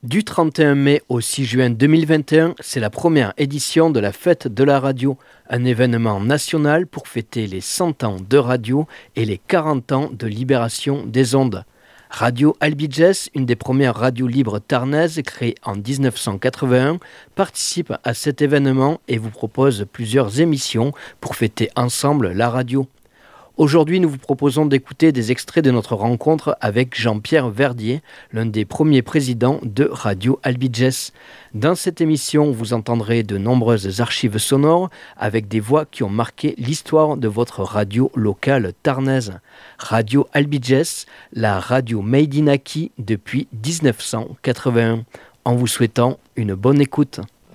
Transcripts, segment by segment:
Du 31 mai au 6 juin 2021, c'est la première édition de la Fête de la radio, un événement national pour fêter les 100 ans de radio et les 40 ans de libération des ondes. Radio Albiges, une des premières radios libres tarnaises créée en 1981, participe à cet événement et vous propose plusieurs émissions pour fêter ensemble la radio. Aujourd'hui, nous vous proposons d'écouter des extraits de notre rencontre avec Jean-Pierre Verdier, l'un des premiers présidents de Radio Albiges. Dans cette émission, vous entendrez de nombreuses archives sonores avec des voix qui ont marqué l'histoire de votre radio locale tarnaise. Radio Albiges, la radio Made in Aki depuis 1981. En vous souhaitant une bonne écoute.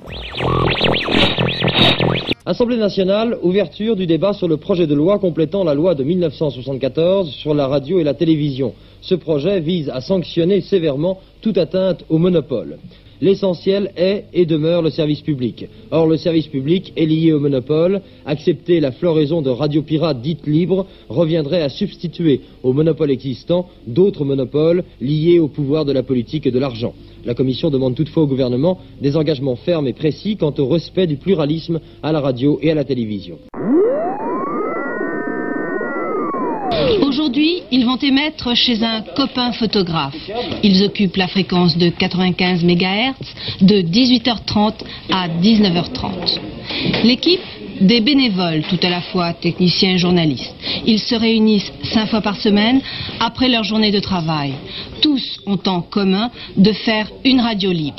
Assemblée nationale, ouverture du débat sur le projet de loi complétant la loi de 1974 sur la radio et la télévision. Ce projet vise à sanctionner sévèrement toute atteinte au monopole. L'essentiel est et demeure le service public. Or, le service public est lié au monopole. Accepter la floraison de radios pirates dites libres reviendrait à substituer au monopole existant d'autres monopoles liés au pouvoir de la politique et de l'argent. La Commission demande toutefois au gouvernement des engagements fermes et précis quant au respect du pluralisme à la radio et à la télévision. Aujourd'hui, ils vont émettre chez un copain photographe. Ils occupent la fréquence de 95 MHz de 18h30 à 19h30. L'équipe, des bénévoles, tout à la fois techniciens et journalistes. Ils se réunissent 5 fois par semaine après leur journée de travail. Tous ont en commun de faire une radio libre.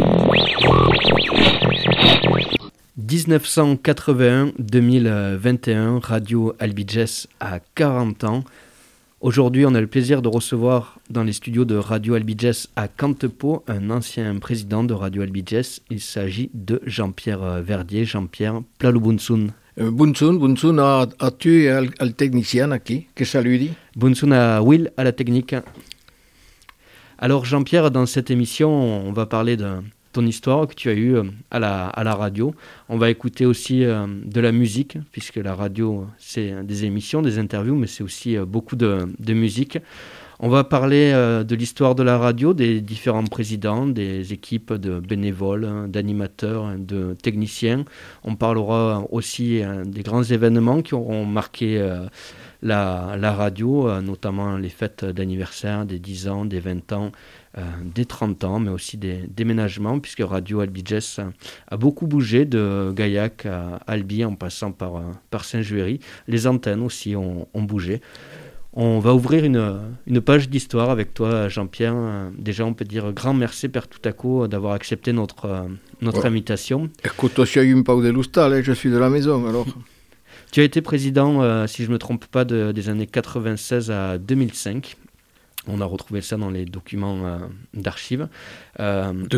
1981-2021, Radio Albiges a 40 ans. Aujourd'hui, on a le plaisir de recevoir dans les studios de Radio Albiges à Cantepo un ancien président de Radio Albiges. Il s'agit de Jean-Pierre Verdier. Jean-Pierre, plalo bunsun. Bunsun a tu et al technicien aquí, que ça lui dit. Bunsun à Will à la technique. Alors Jean-Pierre, dans cette émission, on va parler de ton histoire que tu as eue à la radio. On va écouter aussi de la musique, puisque la radio, c'est des émissions, des interviews, mais c'est aussi beaucoup de musique. On va parler de l'histoire de la radio, des différents présidents, des équipes de bénévoles, d'animateurs, de techniciens. On parlera aussi des grands événements qui auront marqué la radio, notamment les fêtes d'anniversaire, des 10 ans, des 20 ans, des 30 ans, mais aussi des déménagements, puisque Radio Albiges a beaucoup bougé de Gaillac à Albi en passant par Saint-Juéry. Les antennes aussi ont bougé. On va ouvrir une page d'histoire avec toi, Jean-Pierre. Déjà, on peut dire grand merci per Tutaco d'avoir accepté notre invitation. Écoute, aussi eu un peu de lustal, je suis de la maison, alors. Tu as été président, si je ne me trompe pas, des années 96 à 2005. On a retrouvé ça dans les documents d'archives. De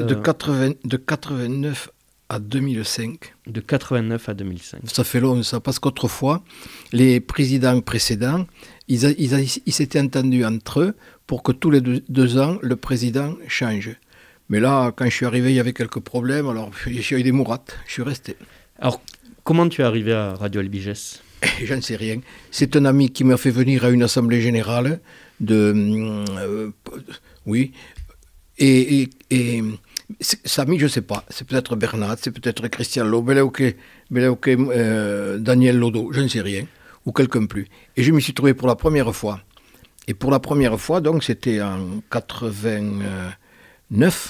89 à 2005. De 89 à 2005. Ça fait long, ça, parce qu'autrefois, les présidents précédents, ils s'étaient entendus entre eux pour que tous les 2 ans, le président change. Mais là, quand je suis arrivé, il y avait quelques problèmes, alors j'ai eu des mourates, je suis resté. Alors, comment tu es arrivé à Radio Albiges ? J'en sais rien. C'est un ami qui m'a fait venir à une assemblée générale oui. Et Samy, je ne sais pas. C'est peut-être Bernard, c'est peut-être Christian Lo, Daniel Lodo, je ne sais rien. Ou quelqu'un plus. Et je m'y suis trouvé pour la première fois. Et pour la première fois, donc, c'était en 89.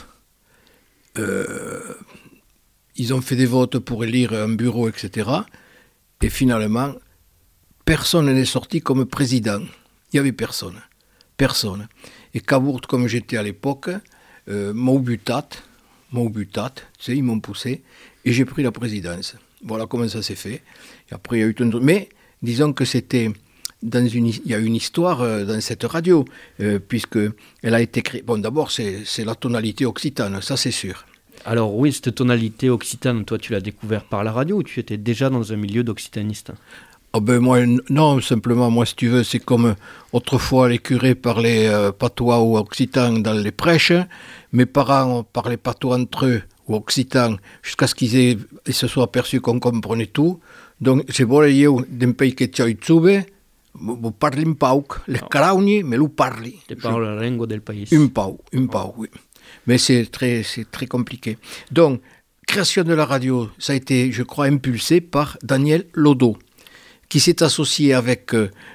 Ils ont fait des votes pour élire un bureau, etc. Et finalement, personne n'est sorti comme président. Il n'y avait personne. Personne. Et Cabourg, comme j'étais à l'époque, m'ont butat, tu sais, ils m'ont poussé, et j'ai pris la présidence. Voilà comment ça s'est fait. Et après, il y a eu tout. Mais disons que c'était il y a une histoire dans cette radio, puisque elle a été créée. Bon, d'abord, c'est la tonalité occitane, ça c'est sûr. Alors oui, cette tonalité occitane, toi tu l'as découvert par la radio ou tu étais déjà dans un milieu d'occitaniste ? Oh ben moi, non, simplement, moi si tu veux, c'est comme autrefois les curés parlaient patois ou occitan dans les prêches, mes parents parlaient patois entre eux ou occitan jusqu'à ce qu'ils se soient aperçus qu'on comprenait tout. Donc c'est bon, io d'un pays che c'ho i tsube, vous parlez un peu, les carauni, mais vous parlez. Tu parles la langue del pays. Un peu, oui. Mais c'est très compliqué. Donc, création de la radio, ça a été, je crois, impulsé par Daniel Lodo, qui s'est associé avec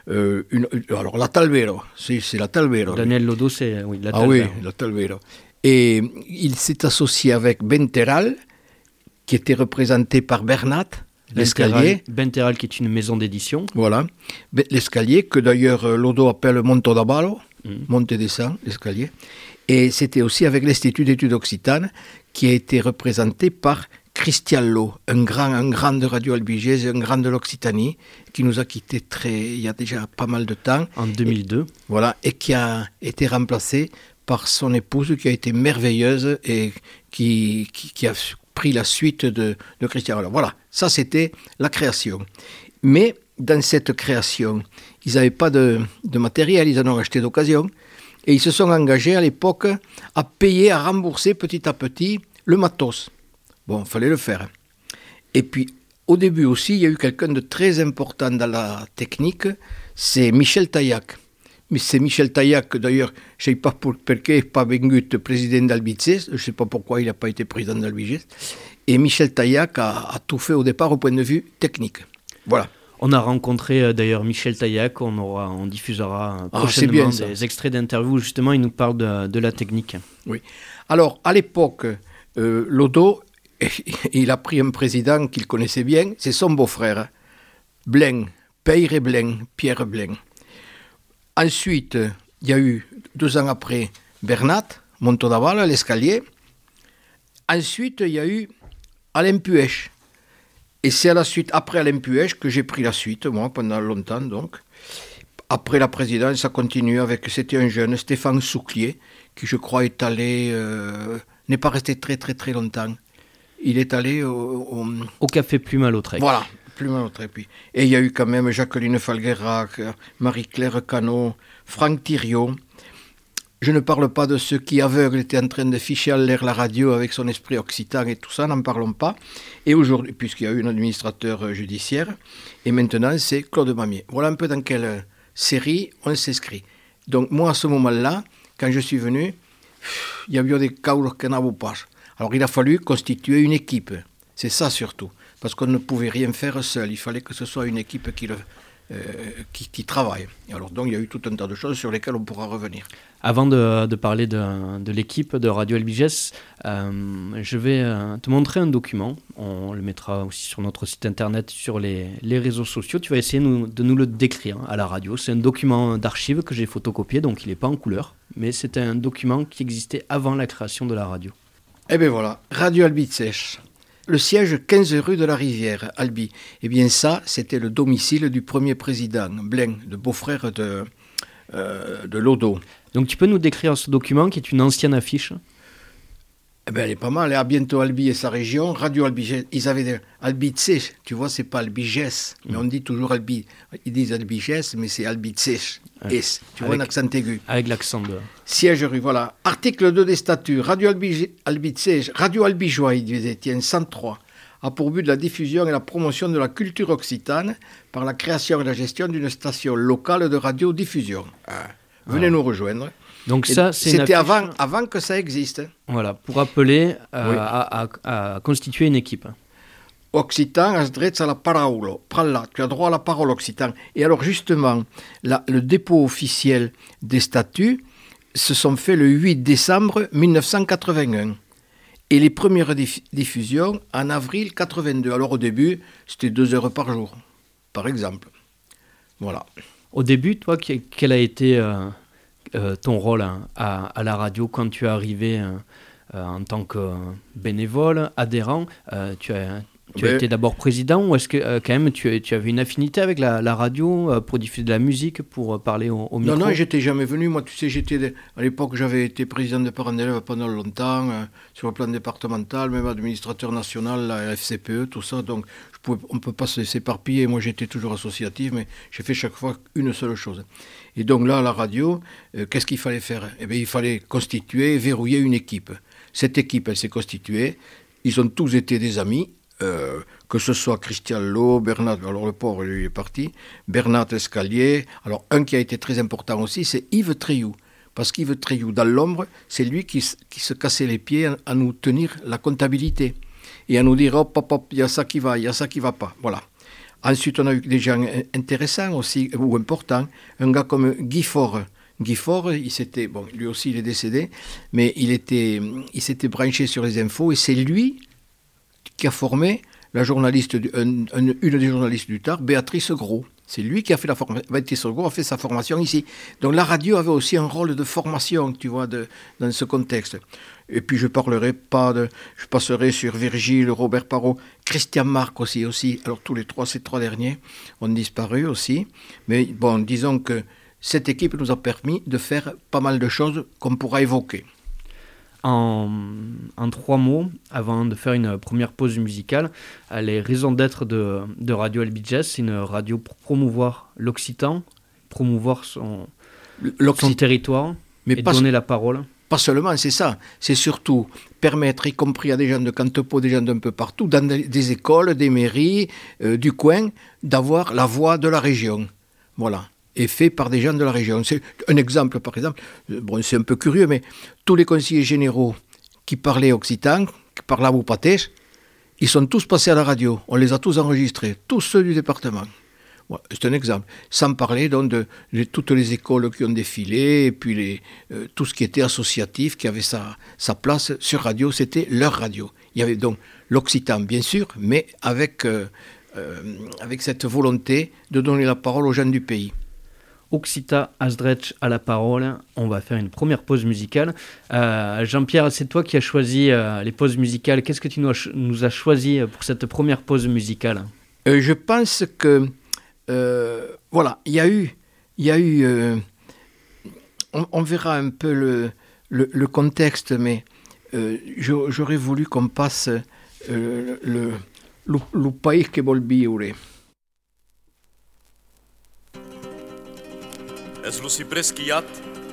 alors la Talvero, c'est la Talvero. Daniel Lodo, c'est la Talvero. Ah oui, la Talvero. Et il s'est associé avec Benteral, qui était représenté par Bernat, l'Escalier. Benteral, qui est une maison d'édition. Voilà, l'Escalier, que d'ailleurs Lodo appelle Monto da Ballo, monte et descend, l'Escalier. Et c'était aussi avec l'Institut d'études occitanes, qui a été représenté par Christian Lowe, un grand de Radio Albigès, un grand de l'Occitanie, qui nous a quittés il y a déjà pas mal de temps. En 2002. Voilà, et qui a été remplacé par son épouse, qui a été merveilleuse et qui a pris la suite de Christian. Alors voilà, ça c'était la création. Mais dans cette création, ils n'avaient pas de matériel, ils en ont acheté d'occasion, et ils se sont engagés à l'époque à payer, à rembourser petit à petit le matos. Bon, il fallait le faire. Et puis, au début aussi, il y a eu quelqu'un de très important dans la technique, c'est Michel Taillac. Mais c'est Michel Taillac, d'ailleurs, je ne sais pas pourquoi il n'est pas venu président d'Albicès, je ne sais pas pourquoi il n'a pas été président d'Albicès. Et Michel Taillac a tout fait au départ au point de vue technique. Voilà. On a rencontré d'ailleurs Michel Taillac, on diffusera prochainement des extraits d'interviews où justement il nous parle de la technique. Oui. Alors, à l'époque, Lodo, il a pris un président qu'il connaissait bien, c'est son beau-frère, Blain, Pierre Blain. Ensuite, il y a eu, 2 ans après, Bernat, Montodaval, l'Escalier. Ensuite, il y a eu Alain Puech. Et c'est à la suite, après Alain Puech, que j'ai pris la suite, moi, pendant longtemps, donc. Après la présidence, ça continue avec, c'était un jeune, Stéphane Souclier, qui, je crois, est allé, n'est pas resté très, très, très longtemps. Il est allé au Café Plume à Lautrec. Voilà, Plume à Lautrec, puis. Et il y a eu quand même Jacqueline Falguerac, Marie-Claire Canot, Franck Thiriot. Je ne parle pas de ceux qui, aveugles, étaient en train de ficher à l'air la radio avec son esprit occitan et tout ça, n'en parlons pas. Et aujourd'hui, puisqu'il y a eu un administrateur judiciaire, et maintenant c'est Claude Mamier. Voilà un peu dans quelle série on s'inscrit. Donc moi, à ce moment-là, quand je suis venu, il y avait des caules qui n'avaient pas. Alors il a fallu constituer une équipe. C'est ça surtout. Parce qu'on ne pouvait rien faire seul. Il fallait que ce soit une équipe qui travaille. Alors donc il y a eu tout un tas de choses sur lesquelles on pourra revenir. Avant de parler de l'équipe de Radio Albigès, je vais te montrer un document. On le mettra aussi sur notre site internet, sur les réseaux sociaux. Tu vas essayer de nous le décrire à la radio. C'est un document d'archives que j'ai photocopié, donc il n'est pas en couleur. Mais c'est un document qui existait avant la création de la radio. Eh bien voilà, Radio Albicès. Le siège 15 rue de la Rivière, Albi. Eh bien ça, c'était le domicile du premier président, Blain, le beau-frère de Lodo. Donc tu peux nous décrire ce document qui est une ancienne affiche? Eh ben, elle est pas mal. À bientôt Albi et sa région. Radio Albigès. Ils avaient des Albicès. Tu vois, c'est pas Albigès. Mais on dit toujours Albi. Ils disent Albigès, mais c'est Albicès. S. Tu vois, un accent aigu. Avec l'accent de... Siège rue, voilà. Article 2 des statuts. Radio Albicès. Radio Albigeois, il disait, tiens, 103. A pour but de la diffusion et la promotion de la culture occitane par la création et la gestion d'une station locale de radiodiffusion. Venez nous rejoindre. Donc ça, c'était avant que ça existe. Voilà, pour appeler à constituer une équipe. Occitan, has drets à la parole. Prends-la, tu as droit à la parole, Occitan. Et alors justement, le dépôt officiel des statuts se sont faits le 8 décembre 1981. Et les premières diffusions en avril 82. Alors au début, c'était 2 heures par jour, par exemple. Voilà. Au début, toi, quel a été ton rôle à la radio quand tu es arrivé en tant que bénévole, adhérent? Tu as été d'abord président, ou est-ce que quand même tu avais une affinité avec la radio pour diffuser de la musique, pour parler au micro? Non, j'étais jamais venu. Moi, tu sais, à l'époque, j'avais été président de parents d'élèves pendant longtemps, sur le plan départemental, même administrateur national, la FCPE, tout ça. Donc, on ne peut pas s'éparpiller. Moi, j'étais toujours associatif, mais j'ai fait chaque fois une seule chose. Et donc là, à la radio, qu'est-ce qu'il fallait faire? Eh bien, il fallait constituer, verrouiller une équipe. Cette équipe, elle s'est constituée. Ils ont tous été des amis. Que ce soit Christian Lowe, Bernat, alors le pauvre, lui est parti, Bernat Escalier. Alors, un qui a été très important aussi, c'est Yves Triou, Parce qu'Yves Treilloux, dans l'ombre, c'est lui qui se cassait les pieds à nous tenir la comptabilité. Et à nous dire, hop, hop, hop, il y a ça qui va, il y a ça qui ne va pas. Voilà. Ensuite, on a eu des gens intéressants aussi, ou importants. Un gars comme Guy Faure. Guy Faure, lui aussi il est décédé, mais il s'était branché sur les infos, et c'est lui qui a formé la journaliste, une des journalistes du Tard, Béatrice Gros. C'est lui qui a fait la formation. Béatrice Gros a fait sa formation ici. Donc la radio avait aussi un rôle de formation, tu vois, dans ce contexte. Et puis je passerai sur Virgile, Robert Parrot, Christian Marc aussi. Alors tous les trois, ces trois derniers ont disparu aussi. Mais bon, disons que cette équipe nous a permis de faire pas mal de choses qu'on pourra évoquer. En 3 mots, avant de faire une première pause musicale, les raisons d'être de Radio LBJ, c'est une radio pour promouvoir l'Occitan, promouvoir son territoire, mais donner la parole. Pas seulement, c'est ça. C'est surtout permettre, y compris à des gens de Cantepo, des gens d'un peu partout, dans des écoles, des mairies, du coin, d'avoir la voix de la région. Voilà. Et fait par des gens de la région. C'est un exemple, par exemple, bon, c'est un peu curieux, mais tous les conseillers généraux qui parlaient occitan, qui parlaient boupatès, ils sont tous passés à la radio. On les a tous enregistrés, tous ceux du département. Voilà, c'est un exemple. Sans parler donc de toutes les écoles qui ont défilé, et puis tout ce qui était associatif, qui avait sa place sur radio, c'était leur radio. Il y avait donc l'occitan, bien sûr, mais avec cette volonté de donner la parole aux gens du pays. Occita Asdrech à la parole. On va faire une première pause musicale. Jean-Pierre, c'est toi qui as choisi les pauses musicales. Qu'est-ce que tu nous as choisi pour cette première pause musicale ? Je pense que voilà, il y a eu on verra un peu le contexte, mais j'aurais voulu qu'on passe le pays que vol vivre. Es lo cipresquiat,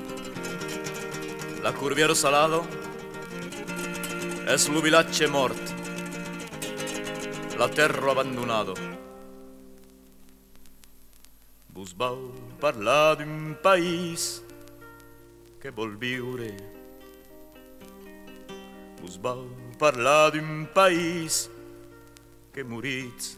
la curviero salado, es lo villacce mort, la terra abbandonado. Vos vau parlar d'un país que vol viure. Vos vau parlar d'un país que morits.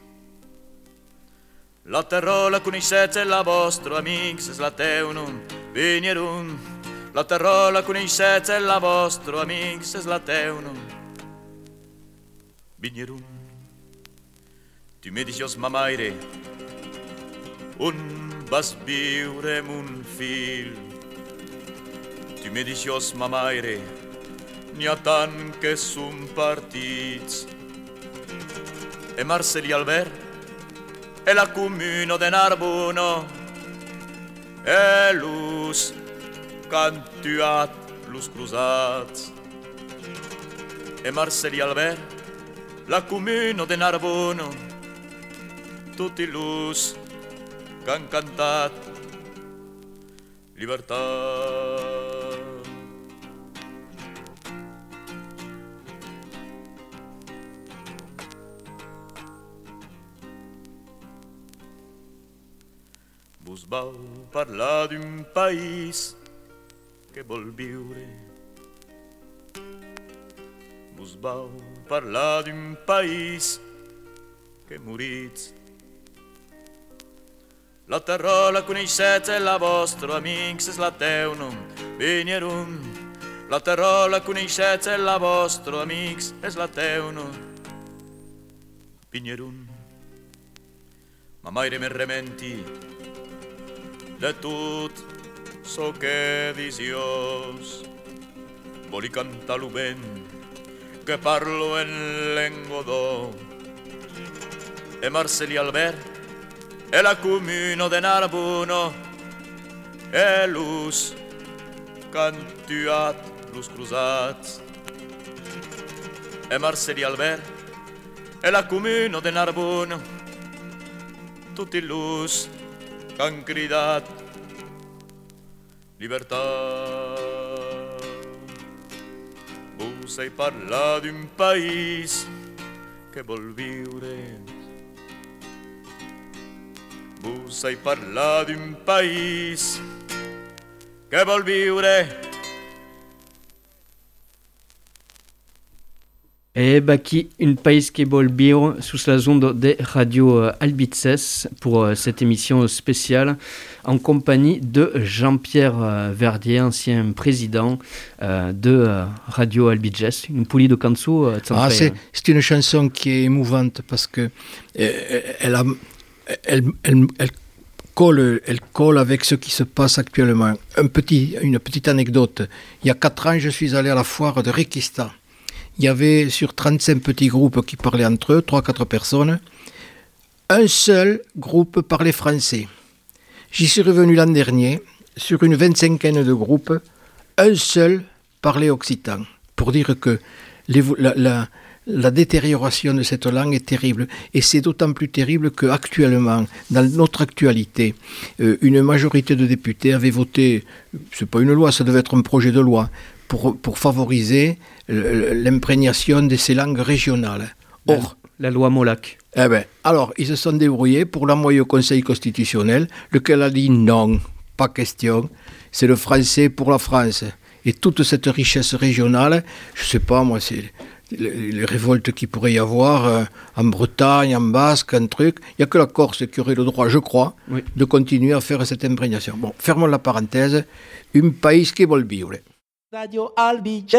La terra la coneixets e la vostra amics es la teunu, vinieron. La terra la coneixets e la vostra amics es la teunu, vinieron. Tu me dixios mamaire, on vas viure amb un fill. Tu me dixios mamaire, n'hi ha tant que som partits. E Marcel i Albert, e la comuna de Narbona, e los cantuat, los cruzats. E Marcel i Albert, la comuna de Narbona, tutti los que han cantat llibertat. Vos vau parlar d'un país que vol viure. Vos vau parlar d'un país que morits. La terra la coneixets e la vostra amics es la teunu, vinieron. La terra la coneixets e la vostra amics es la teunu, vinieron. Ma maire me rementi de tot so que disiós. Voli cantar lo ben que parlo en l'engodó. E Marcel i Albert, e la comuna de Narbona, e los cantuat, los cruzats. E Marcel i Albert, e la comuna de Narbona, tutti los que han cridat llibertat. Vos he parlat d'un país que vol viure. Vos he parlat d'un país che vuol vivere. Et Baki, une pays qui bol bio sous la zone de Radio Albitzes pour cette émission spéciale en compagnie de Jean-Pierre Verdier, ancien président de Radio Albitzes. Une poulie de canso. C'est une chanson qui est émouvante parce que elle colle avec ce qui se passe actuellement. Une petite anecdote. Il y a 4 ans, je suis allé à la foire de Requista. Il y avait sur 35 petits groupes qui parlaient entre eux, 3-4 personnes. Un seul groupe parlait français. J'y suis revenu l'an dernier, sur une 25aine de groupes, un seul parlait occitan. Pour dire que la détérioration de cette langue est terrible. Et c'est d'autant plus terrible qu'actuellement, dans notre actualité, une majorité de députés avait voté, c'est pas une loi, ça devait être un projet de loi, pour favoriser l'imprégnation de ces langues régionales. Or, la loi Molac. Alors, ils se sont débrouillés pour l'envoyer au Conseil constitutionnel, lequel a dit non, pas question, c'est le français pour la France. Et toute cette richesse régionale, je ne sais pas, moi, c'est les révoltes qu'il pourrait y avoir en Bretagne, en Basque, un truc. Il n'y a que la Corse qui aurait le droit, je crois, de continuer à faire cette imprégnation. Bon, fermons la parenthèse. Un pays qui vol vivre. Radio Albitzes.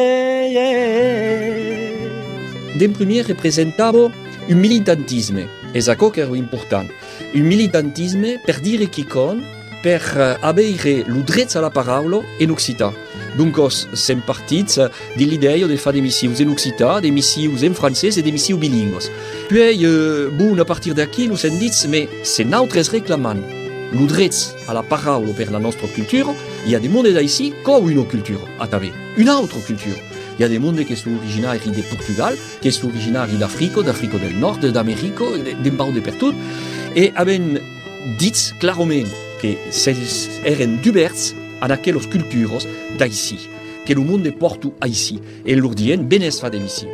Den premier representavo un militantisme, e això que era important. Un militantisme per dire quicon, per avere lo dret a la paraula en occitan. Donc, sem partits de l'idea de faire des missius en occitan, des missius en francès et des missius bilingües. Puis, bon, a partir d'aquí, nous hem dit, mais c'est nosaltres reclamant lo dret a la paraula per la nostra cultura. Il y a des mondes d'ici qui ont une culture à taver, une autre culture. Il y a des mondes qui sont originaires de Portugal, qui sont originaires d'Afrique du Nord, d'Amérique, d'un peu de partout. Et haben dit clairement que eren diverses en aquelles cultures d'ici, que le monde porte ici. Et leur dient, ben es fa d'ici.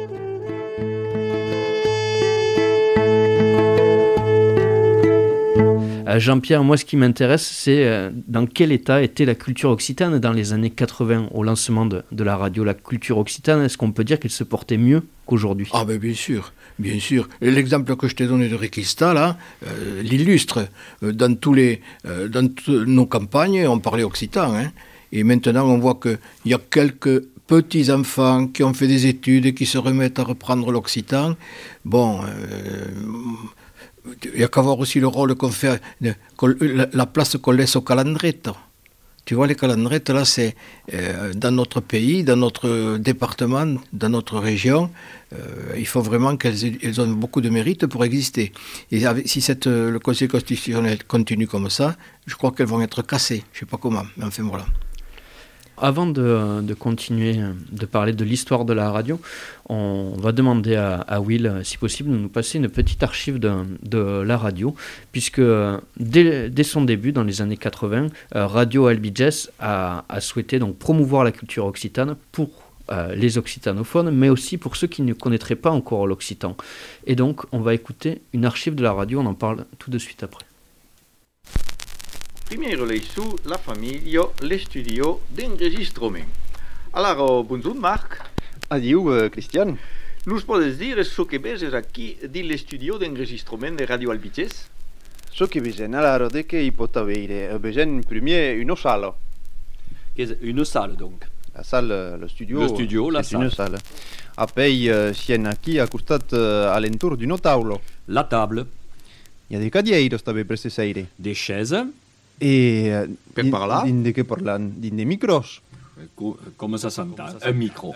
Jean-Pierre, moi ce qui m'intéresse, c'est dans quel état était la culture occitane dans les années 80 au lancement de la radio. La culture occitane, est-ce qu'on peut dire qu'elle se portait mieux qu'aujourd'hui ? Ah ben bien sûr. L'exemple que je t'ai donné de Requista, là, l'illustre. Dans nos campagnes, on parlait occitan. Hein, et maintenant, on voit qu'il y a quelques petits-enfants qui ont fait des études et qui se remettent à reprendre l'occitan. Bon... il n'y a qu'à voir aussi le rôle qu'on fait, la place qu'on laisse aux calandrettes. Tu vois, les calandrettes, là, c'est dans notre pays, dans notre département, dans notre région, il faut vraiment qu'elles ont beaucoup de mérite pour exister. Et si le Conseil constitutionnel continue comme ça, je crois qu'elles vont être cassées. Je ne sais pas comment, mais enfin voilà. Avant de continuer de parler de l'histoire de la radio, on va demander à Will, si possible, de nous passer une petite archive de la radio, puisque dès son début, dans les années 80, Radio Albitzes a souhaité donc promouvoir la culture occitane pour les occitanophones, mais aussi pour ceux qui ne connaîtraient pas encore l'occitan. Et donc, on va écouter une archive de la radio, on en parle tout de suite après. Primero lei su la famiglia, le studio d'enregistrement. Alors, bonjour Marc. Adieu Christian. Nous podes dire ce que veus aquí dins le studio d'enregistrement de Radio Albitzes? Ce que veiem a la rode que hi pot haver, veiem primer una sala. Une salle donc. La salle, le studio, la c'est une salle. Après, sien aquí a costat a l'entour d'una taula. La table. Hi ha des cadeiros també per se seire. Des chaises. Et per parlar? Dins de què parlant? Dins de micros. Com ça s'entend? Un micro.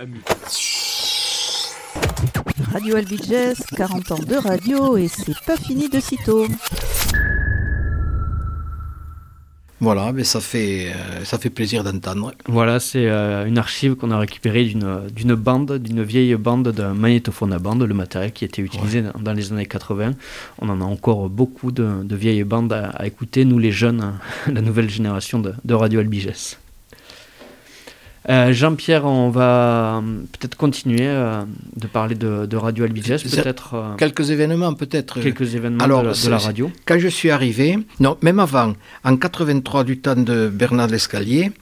Radio Albitzes, 40 ans de radio et c'est pas fini de sitôt. Voilà, mais ça fait plaisir d'entendre. Voilà, c'est une archive qu'on a récupérée d'une vieille bande d'un magnétophone à bande, le matériel qui était utilisé dans les années 80. On en a encore beaucoup de vieilles bandes à écouter, nous les jeunes, la nouvelle génération de Radio Albitzes. Jean-Pierre, on va peut-être continuer de parler de Radio Albitzes, peut-être... Quelques événements, peut-être. Quelques événements de la radio. Quand je suis arrivé, non, même avant, en 83, du temps de Bernard Lescalier,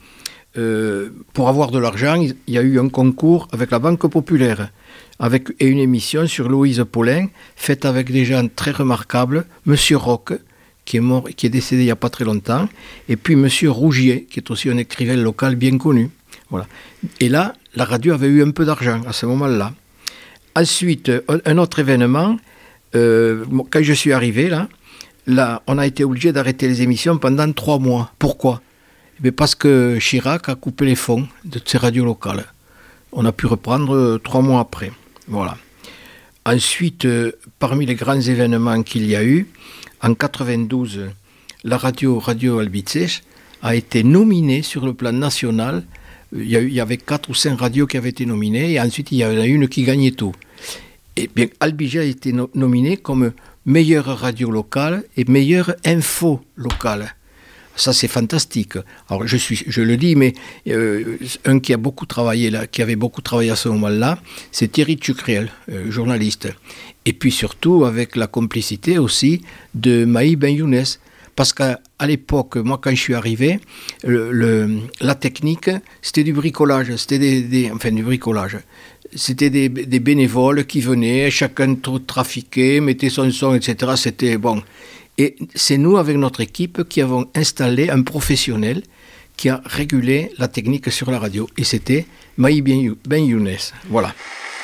pour avoir de l'argent, il y a eu un concours avec la Banque Populaire et une émission sur Louise Paulin, faite avec des gens très remarquables, Monsieur Roch, qui est décédé il n'y a pas très longtemps, et puis Monsieur Rougier, qui est aussi un écrivain local bien connu. Voilà. Et là, la radio avait eu un peu d'argent à ce moment-là. Ensuite, un autre événement, quand je suis arrivé là, on a été obligé d'arrêter les émissions pendant 3 mois. Pourquoi ? Parce que Chirac a coupé les fonds de ces radios locales. On a pu reprendre 3 mois après. Voilà. Ensuite, parmi les grands événements qu'il y a eu, en 92, la radio Albitzes a été nominée sur le plan national. Il y avait 4 ou 5 radios qui avaient été nominées, et ensuite il y en a une qui gagnait tout. Et bien, Albiges a été nominée comme meilleure radio locale et meilleure info locale. Ça, c'est fantastique. Alors, je le dis, mais un qui a beaucoup travaillé là, qui avait beaucoup travaillé à ce moment-là, c'est Thierry Tchucriel, journaliste. Et puis surtout avec la complicité aussi de Maï Ben Younes. Parce qu'à l'époque, moi, quand je suis arrivé, la technique, c'était du bricolage. C'était du bricolage. C'était des bénévoles qui venaient, chacun trafiquait, mettait son son, etc. C'était bon. Et c'est nous, avec notre équipe, qui avons installé un professionnel qui a régulé la technique sur la radio. Et c'était Maï Ben Younes. Voilà.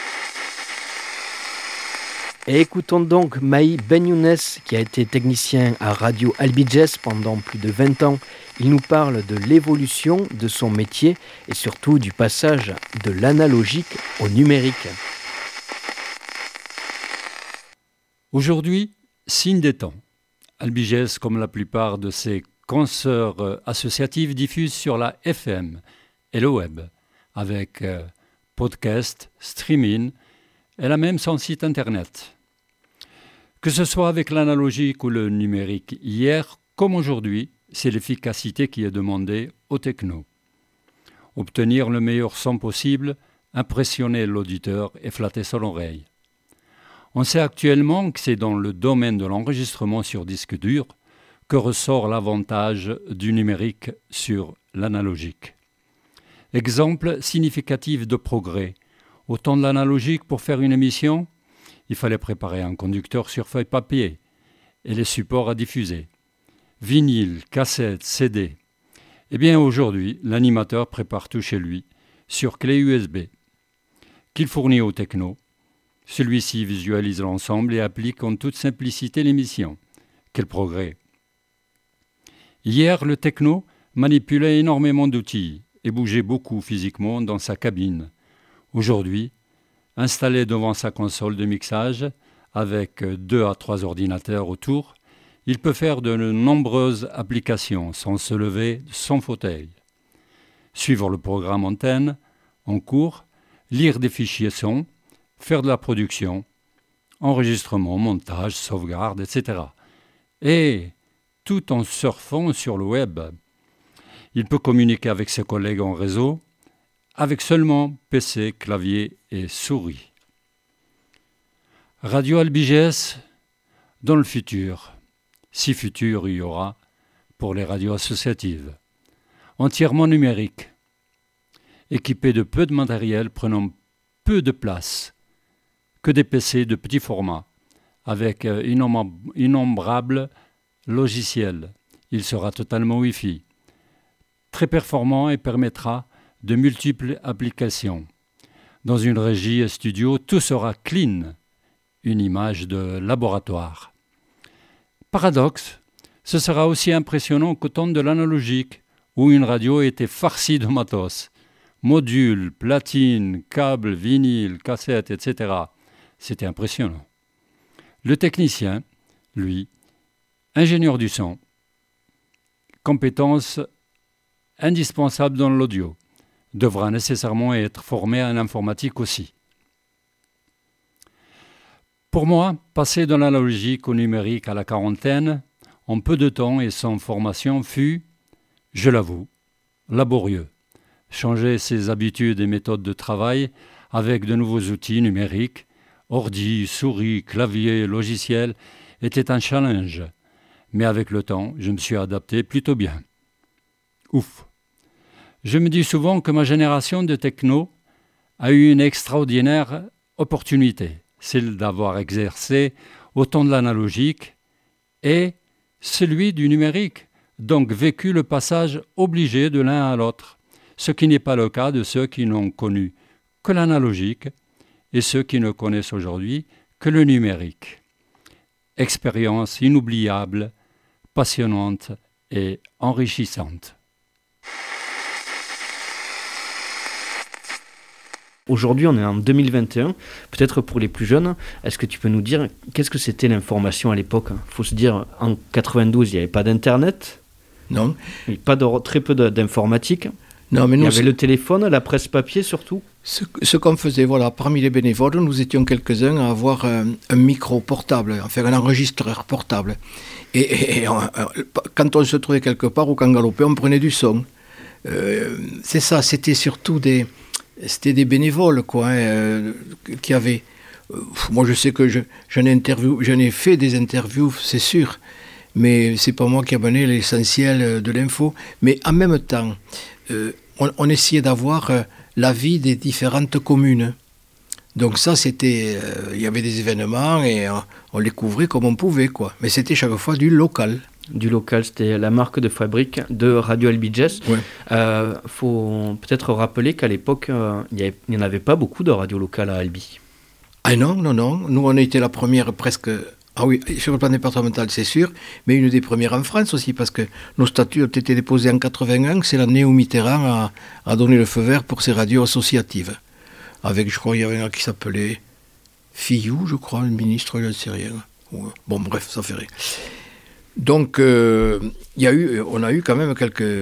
Et écoutons donc Maï Ben Younes, qui a été technicien à Radio Albiges pendant plus de 20 ans. Il nous parle de l'évolution de son métier et surtout du passage de l'analogique au numérique. Aujourd'hui, signe des temps. Albiges, comme la plupart de ses consoeurs associatives, diffuse sur la FM et le web, avec podcast, streaming, elle a même son site internet. Que ce soit avec l'analogique ou le numérique, hier comme aujourd'hui, c'est l'efficacité qui est demandée au techno. Obtenir le meilleur son possible, impressionner l'auditeur et flatter son oreille. On sait actuellement que c'est dans le domaine de l'enregistrement sur disque dur que ressort l'avantage du numérique sur l'analogique. Exemple significatif de progrès. Au temps de l'analogique, pour faire une émission, il fallait préparer un conducteur sur feuille papier et les supports à diffuser. Vinyle, cassette, CD. Eh bien aujourd'hui, l'animateur prépare tout chez lui, sur clé USB, qu'il fournit au techno. Celui-ci visualise l'ensemble et applique en toute simplicité l'émission. Quel progrès! Hier, le techno manipulait énormément d'outils et bougeait beaucoup physiquement dans sa cabine. Aujourd'hui, installé devant sa console de mixage, avec 2 à 3 ordinateurs autour, il peut faire de nombreuses applications sans se lever de son fauteuil. Suivre le programme antenne, en cours, lire des fichiers son, faire de la production, enregistrement, montage, sauvegarde, etc. Et tout en surfant sur le web. Il peut communiquer avec ses collègues en réseau, avec seulement PC, clavier et souris. Radio Albiges, dans le futur, si futur il y aura pour les radios associatives, entièrement numériques, équipées de peu de matériel, prenant peu de place, que des PC de petit format, avec innombrables logiciels. Il sera totalement Wi-Fi, très performant et permettra de multiples applications. Dans une régie et studio, tout sera clean, une image de laboratoire. Paradoxe, ce sera aussi impressionnant qu'au temps de l'analogique, où une radio était farcie de matos. Modules, platines, câbles, vinyles, cassettes, etc. C'était impressionnant. Le technicien, lui, ingénieur du son, compétence indispensable dans l'audio, devra nécessairement être formé en informatique aussi. Pour moi, passer de l'analogique au numérique à la quarantaine, en peu de temps et sans formation, fut, je l'avoue, laborieux. Changer ses habitudes et méthodes de travail avec de nouveaux outils numériques, ordi, souris, clavier, logiciel, était un challenge. Mais avec le temps, je me suis adapté plutôt bien. Ouf! Je me dis souvent que ma génération de techno a eu une extraordinaire opportunité, celle d'avoir exercé autant de l'analogique et celui du numérique, donc vécu le passage obligé de l'un à l'autre, ce qui n'est pas le cas de ceux qui n'ont connu que l'analogique et ceux qui ne connaissent aujourd'hui que le numérique. Expérience inoubliable, passionnante et enrichissante. Aujourd'hui, on est en 2021. Peut-être pour les plus jeunes, est-ce que tu peux nous dire qu'est-ce que c'était l'information à l'époque ? Il faut se dire, en 92, il n'y avait pas d'Internet. Non. Très peu d'informatique. Non, mais nous, il y avait le téléphone, la presse papier surtout. Ce qu'on faisait, voilà, parmi les bénévoles, nous étions quelques-uns à avoir un micro portable, enfin un enregistreur portable. Et quand on se trouvait quelque part ou quand on galopait, on prenait du son. C'est ça, c'était surtout des bénévoles, quoi, qui avaient... moi, je sais que j'en ai fait des interviews, c'est sûr, mais c'est pas moi qui ai mené l'essentiel de l'info. Mais en même temps, on essayait d'avoir l'avis des différentes communes. Donc ça, c'était... il y avait des événements et on les couvrait comme on pouvait, quoi. Mais c'était chaque fois du local. Du local, c'était la marque de fabrique de Radio Albi Jazz. Ouais. Faut peut-être rappeler qu'à l'époque, il n'y en avait pas beaucoup de radios locales à Albi. Ah non. Nous, on a été la première presque... Ah oui, sur le plan départemental, c'est sûr, mais une des premières en France aussi, parce que nos statuts ont été déposés en 81, c'est l'année où Mitterrand a donné le feu vert pour ces radios associatives. Avec, je crois, il y avait un qui s'appelait Fillou, je crois, le ministre, je ne sais rien. Bon, bref, ça fait rien. Donc, on a eu quand même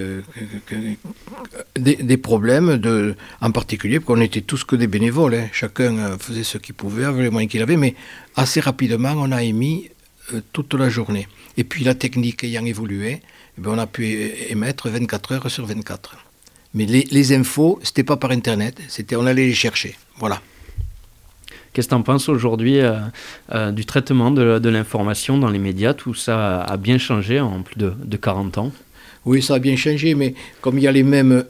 des problèmes, en particulier, parce qu'on était tous que des bénévoles. Hein. Chacun faisait ce qu'il pouvait, avec les moyens qu'il avait, mais assez rapidement, on a émis toute la journée. Et puis, la technique ayant évolué, on a pu émettre 24 heures sur 24. Mais les infos, ce n'était pas par Internet, on allait les chercher. Voilà. Qu'est-ce que tu en penses aujourd'hui du traitement de l'information dans les médias ? Tout ça a bien changé en plus de 40 ans. Oui, ça a bien changé, mais comme il y a les mêmes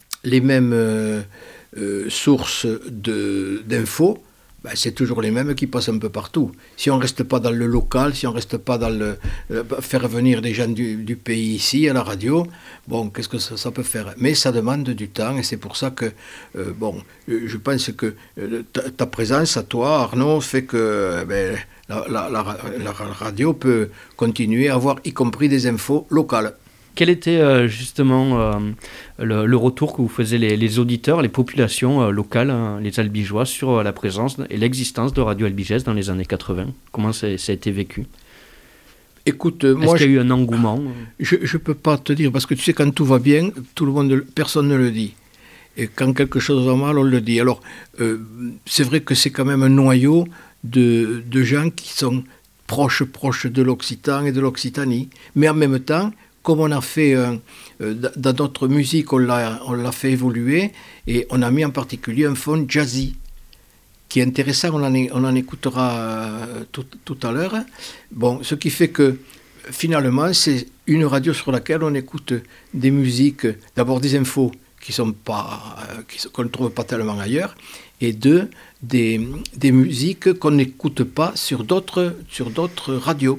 sources d'infos, c'est toujours les mêmes qui passent un peu partout. Si on ne reste pas dans le local, si on ne reste pas dans faire venir des gens du pays ici à la radio, bon, qu'est-ce que ça peut faire ? Mais ça demande du temps et c'est pour ça que, je pense que ta présence à toi, Arnaud, fait que la radio peut continuer à avoir, y compris des infos locales. Quel était justement le retour que vous faisiez les auditeurs, les populations locales, les Albigeois, sur la présence et l'existence de Radio Albigès dans les années 80 ? Comment ça a été vécu ? Écoute, est-ce qu'il y a eu un engouement ? Je ne peux pas te dire, parce que tu sais, quand tout va bien, personne ne le dit. Et quand quelque chose va mal, on le dit. Alors, c'est vrai que c'est quand même un noyau de gens qui sont proches de l'Occitan et de l'Occitanie. Mais en même temps, comme on a fait dans notre musique, on l'a fait évoluer et on a mis en particulier un fond jazzy qui est intéressant, on en écoutera tout à l'heure. Bon, ce qui fait que finalement, c'est une radio sur laquelle on écoute des musiques, d'abord des infos qu'on ne trouve pas tellement ailleurs, et des musiques qu'on n'écoute pas sur d'autres radios.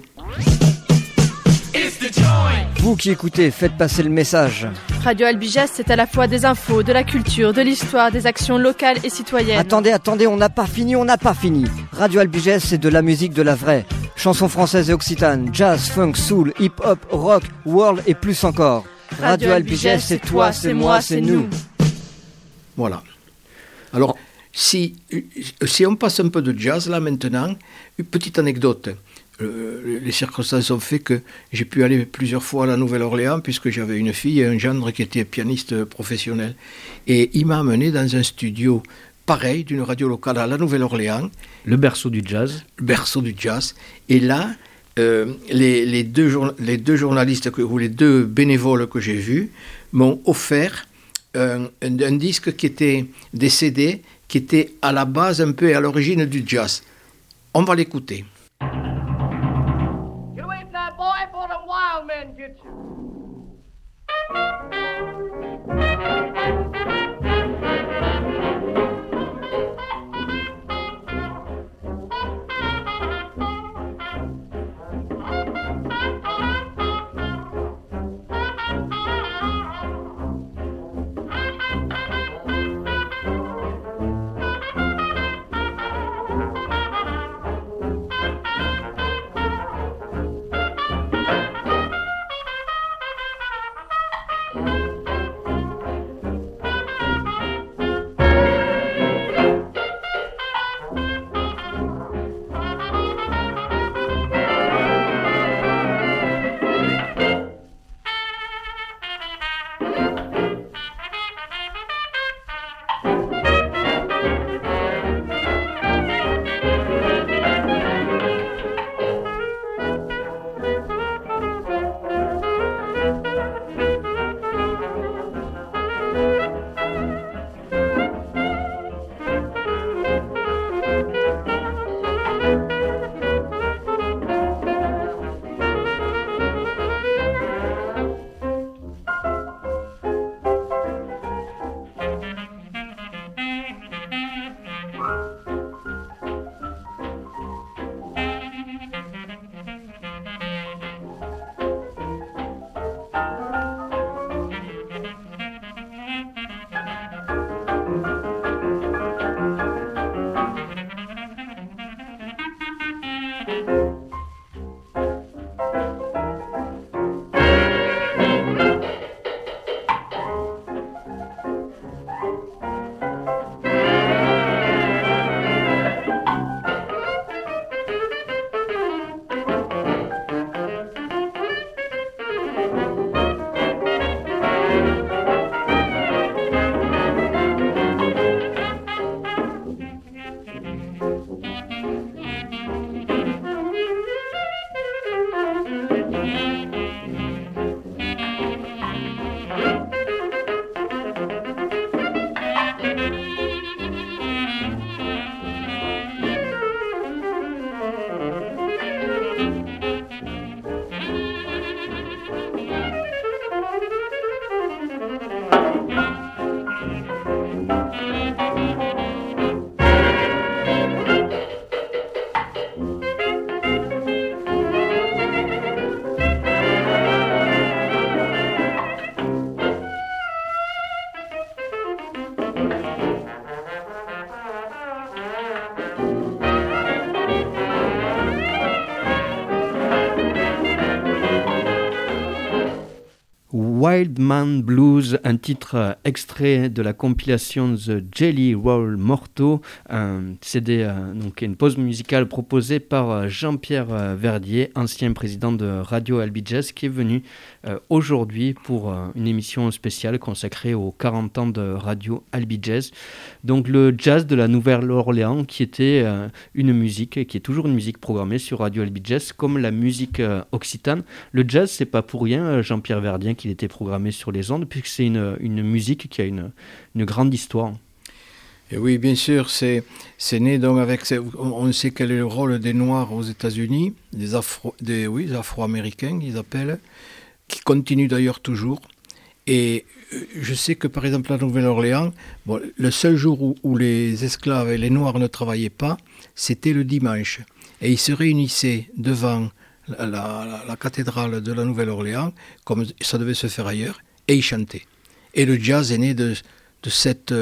Vous qui écoutez, faites passer le message. Radio Albigès, c'est à la fois des infos, de la culture, de l'histoire, des actions locales et citoyennes. Attendez, on n'a pas fini. Radio Albigès, c'est de la musique de la vraie. Chansons françaises et occitanes, jazz, funk, soul, hip-hop, rock, world et plus encore. Radio Albigès, c'est toi, c'est moi, c'est nous. Voilà. Alors, si on passe un peu de jazz là maintenant, une petite anecdote. Les circonstances ont fait que j'ai pu aller plusieurs fois à la Nouvelle-Orléans puisque j'avais une fille et un gendre qui était pianiste professionnel. Et il m'a amené dans un studio pareil d'une radio locale à la Nouvelle-Orléans. Le berceau du jazz. Et là, les deux journalistes ou les deux bénévoles que j'ai vus m'ont offert un disque qui était des CD qui était à la base un peu et à l'origine du jazz. On va l'écouter. Wild men get you. Wild Man Blues, un titre extrait de la compilation The Jelly Roll Morto, un CD, donc une pause musicale proposée par Jean-Pierre Verdier, ancien président de Radio Albi Jazz, qui est venu aujourd'hui pour une émission spéciale consacrée aux 40 ans de Radio Albi Jazz. Donc le jazz de la Nouvelle-Orléans, qui était une musique, et qui est toujours une musique programmée sur Radio Albi Jazz, comme la musique occitane. Le jazz, c'est pas pour rien, Jean-Pierre Verdien, qu'il était programmé sur les ondes, puisque c'est une musique qui a une grande histoire. Et oui, bien sûr, c'est né donc avec... On sait quel est le rôle des Noirs aux États-Unis, des Afro-Américains, ils appellent, qui continuent d'ailleurs toujours. Et je sais que, par exemple, à Nouvelle-Orléans, le seul jour où les esclaves et les Noirs ne travaillaient pas, c'était le dimanche. Et ils se réunissaient devant la cathédrale de la Nouvelle-Orléans, comme ça devait se faire ailleurs, et ils chantaient. Et le jazz est né de cette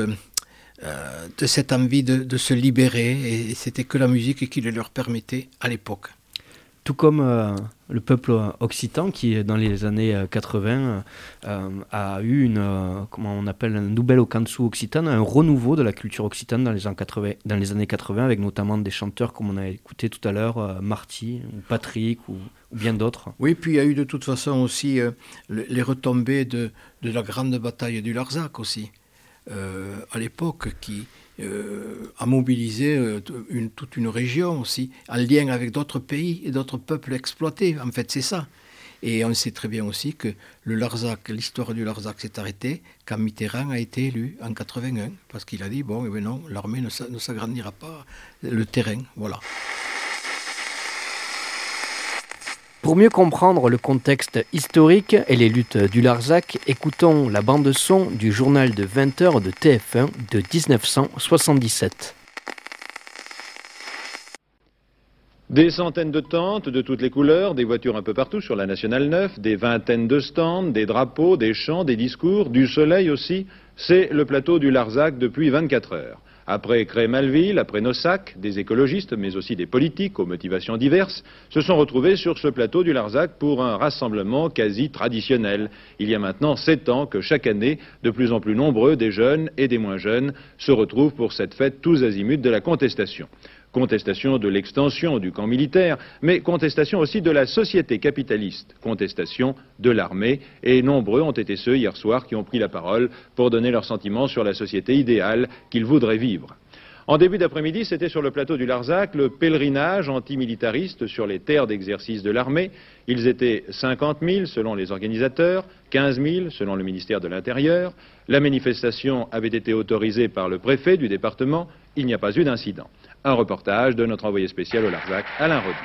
envie de se libérer, et c'était que la musique qui le leur permettait à l'époque. Tout comme le peuple occitan qui, dans les années 80, a eu comment on appelle, un nouvel okansu occitane, un renouveau de la culture occitane dans les années 80, avec notamment des chanteurs comme on a écouté tout à l'heure, Marty, ou Patrick, ou bien d'autres. Oui, puis il y a eu de toute façon aussi les retombées de la grande bataille du Larzac aussi, à l'époque, qui a mobilisé toute une région aussi, en lien avec d'autres pays et d'autres peuples exploités. En fait, c'est ça. Et on sait très bien aussi que le Larzac, l'histoire du Larzac s'est arrêtée quand Mitterrand a été élu en 81, parce qu'il a dit, non, l'armée ne s'agrandira pas le terrain, voilà. Pour mieux comprendre le contexte historique et les luttes du Larzac, écoutons la bande-son du journal de 20h de TF1 de 1977. Des centaines de tentes de toutes les couleurs, des voitures un peu partout sur la Nationale 9, des vingtaines de stands, des drapeaux, des chants, des discours, du soleil aussi. C'est le plateau du Larzac depuis 24 heures. Après Cré-Malville, après Nossac, des écologistes, mais aussi des politiques aux motivations diverses, se sont retrouvés sur ce plateau du Larzac pour un rassemblement quasi traditionnel. Il y a maintenant 7 ans que chaque année, de plus en plus nombreux, des jeunes et des moins jeunes, se retrouvent pour cette fête tous azimuts de la contestation. Contestation de l'extension du camp militaire, mais contestation aussi de la société capitaliste, contestation de l'armée, et nombreux ont été ceux hier soir qui ont pris la parole pour donner leurs sentiments sur la société idéale qu'ils voudraient vivre. En début d'après-midi, c'était sur le plateau du Larzac le pèlerinage antimilitariste sur les terres d'exercice de l'armée. Ils étaient 50 000 selon les organisateurs, 15 000 selon le ministère de l'Intérieur. La manifestation avait été autorisée par le préfet du département. Il n'y a pas eu d'incident. Un reportage de notre envoyé spécial au Larzac, Alain Rodier.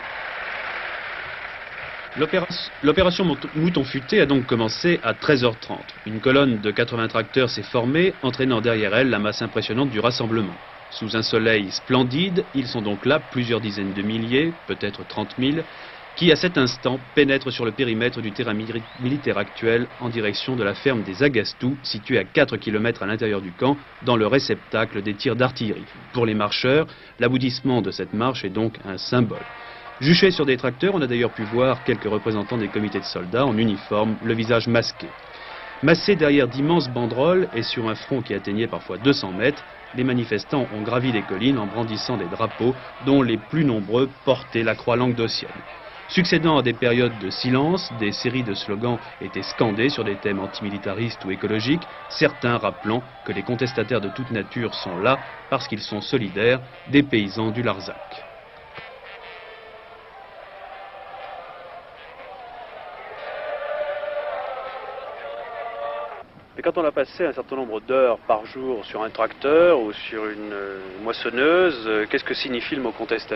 L'opération Mouton Futé a donc commencé à 13h30. Une colonne de 80 tracteurs s'est formée, entraînant derrière elle la masse impressionnante du rassemblement. Sous un soleil splendide, ils sont donc là, plusieurs dizaines de milliers, peut-être 30 000, qui à cet instant pénètrent sur le périmètre du terrain militaire actuel en direction de la ferme des Agastous, située à 4 km à l'intérieur du camp, dans le réceptacle des tirs d'artillerie. Pour les marcheurs, l'aboutissement de cette marche est donc un symbole. Juchés sur des tracteurs, on a d'ailleurs pu voir quelques représentants des comités de soldats en uniforme, le visage masqué. Massés derrière d'immenses banderoles et sur un front qui atteignait parfois 200 mètres, les manifestants ont gravi les collines en brandissant des drapeaux dont les plus nombreux portaient la croix languedocienne. Succédant à des périodes de silence, des séries de slogans étaient scandés sur des thèmes antimilitaristes ou écologiques, certains rappelant que les contestataires de toute nature sont là parce qu'ils sont solidaires des paysans du Larzac. Mais quand on a passé un certain nombre d'heures par jour sur un tracteur ou sur une moissonneuse, qu'est-ce que signifie le mot contestation ?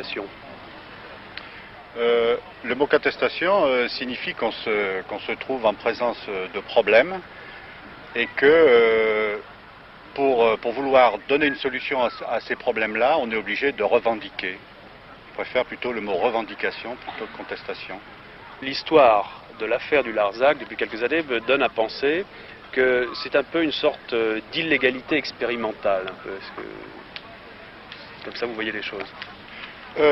Le mot contestation signifie qu'on se trouve en présence de problèmes et que pour vouloir donner une solution à ces problèmes-là, on est obligé de revendiquer. Je préfère plutôt le mot revendication plutôt que contestation. L'histoire de l'affaire du Larzac depuis quelques années me donne à penser que c'est un peu une sorte d'illégalité expérimentale. Un peu. Est-ce que... Comme ça vous voyez les choses.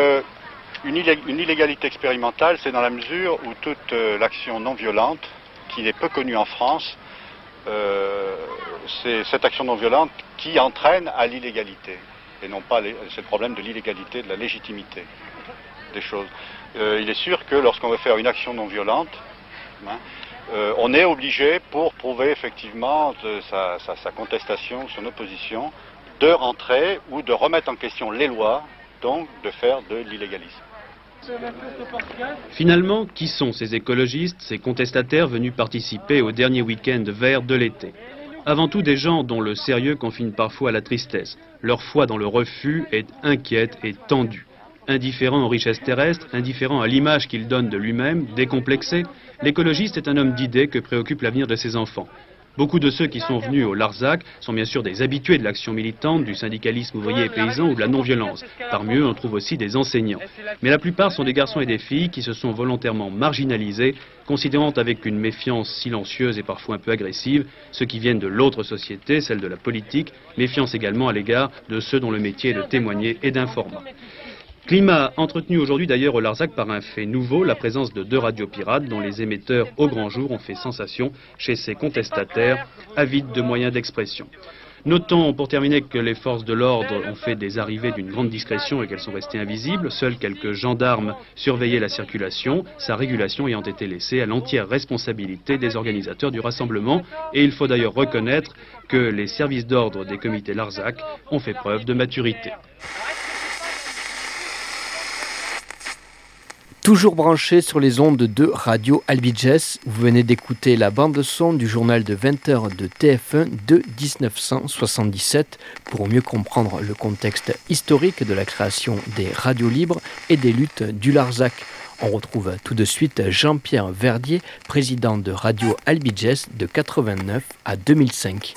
Une illégalité expérimentale, c'est dans la mesure où toute l'action non violente qu'il est peu connu en France, c'est cette action non violente qui entraîne à l'illégalité. Et non pas, c'est le problème de l'illégalité, de la légitimité des choses. Il est sûr que lorsqu'on veut faire une action non violente, on est obligé, pour prouver effectivement sa contestation, son opposition, de rentrer ou de remettre en question les lois, donc de faire de l'illégalisme. Finalement, qui sont ces écologistes, ces contestataires venus participer au dernier week-end vert de l'été? Avant tout des gens dont le sérieux confine parfois à la tristesse. Leur foi dans le refus est inquiète et tendue. Indifférent aux richesses terrestres, indifférent à l'image qu'il donne de lui-même, décomplexé, l'écologiste est un homme d'idées que préoccupe l'avenir de ses enfants. Beaucoup de ceux qui sont venus au Larzac sont bien sûr des habitués de l'action militante, du syndicalisme ouvrier et paysan ou de la non-violence. Parmi eux, on trouve aussi des enseignants. Mais la plupart sont des garçons et des filles qui se sont volontairement marginalisés, considérant avec une méfiance silencieuse et parfois un peu agressive ceux qui viennent de l'autre société, celle de la politique, méfiance également à l'égard de ceux dont le métier est de témoigner et d'informer. Climat entretenu aujourd'hui d'ailleurs au Larzac par un fait nouveau, la présence de 2 radios pirates dont les émetteurs au grand jour ont fait sensation chez ces contestataires avides de moyens d'expression. Notons pour terminer que les forces de l'ordre ont fait des arrivées d'une grande discrétion et qu'elles sont restées invisibles. Seuls quelques gendarmes surveillaient la circulation, sa régulation ayant été laissée à l'entière responsabilité des organisateurs du rassemblement. Et il faut d'ailleurs reconnaître que les services d'ordre des comités Larzac ont fait preuve de maturité. Toujours branché sur les ondes de Radio Albiges, vous venez d'écouter la bande-son du journal de 20h de TF1 de 1977 pour mieux comprendre le contexte historique de la création des radios libres et des luttes du Larzac. On retrouve tout de suite Jean-Pierre Verdier, président de Radio Albiges de 89 à 2005.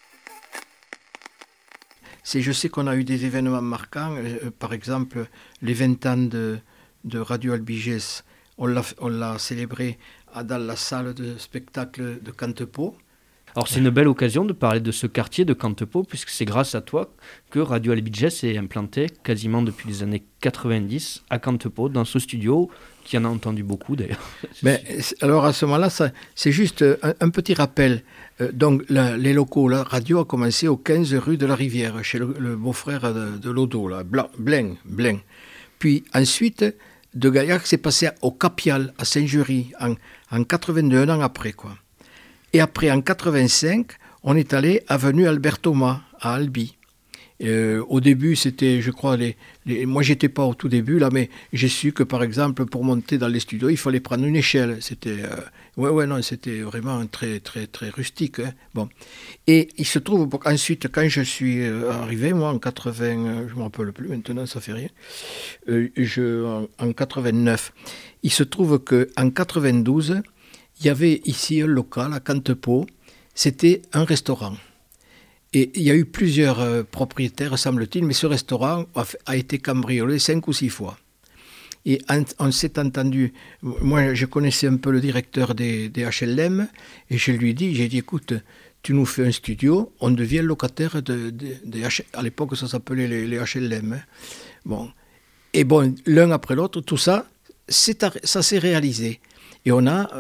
Je sais qu'on a eu des événements marquants, par exemple les 20 ans de Radio Albiges, on l'a célébré dans la salle de spectacle de Cantepo. Alors c'est une belle occasion de parler de ce quartier de Cantepo, puisque c'est grâce à toi que Radio Albiges est implanté quasiment depuis les années 90 à Cantepo, dans ce studio, qui en a entendu beaucoup d'ailleurs. Mais, alors à ce moment-là, c'est juste un petit rappel. Donc les locaux, la radio a commencé au 15 rue de la Rivière, chez le beau-frère de Lodo, là, Blain. Puis ensuite, de Gaillac, c'est passé au Capial, à Saint-Jury, en 82, un an après, quoi. Et après, en 85, on est allé avenue Albert Thomas, à Albi. Au début, c'était, je crois, moi, j'étais pas au tout début, là, mais j'ai su que, par exemple, pour monter dans les studios, il fallait prendre une échelle. C'était, c'était vraiment très, très, très rustique. Hein. Bon. Et il se trouve, ensuite, quand je suis arrivé, moi, en 80, je me rappelle plus maintenant, ça fait rien, en 89, il se trouve qu'en 92, il y avait ici un local à Cantepo, c'était un restaurant. Et il y a eu plusieurs propriétaires, semble-t-il, mais ce restaurant a été cambriolé 5 ou 6 fois. Et on s'est entendu, moi je connaissais un peu le directeur des HLM, et j'ai dit, écoute, tu nous fais un studio, on devient locataire des HLM. À l'époque ça s'appelait les HLM. Hein. Bon. Et bon, l'un après l'autre, tout ça, ça s'est réalisé. Et on a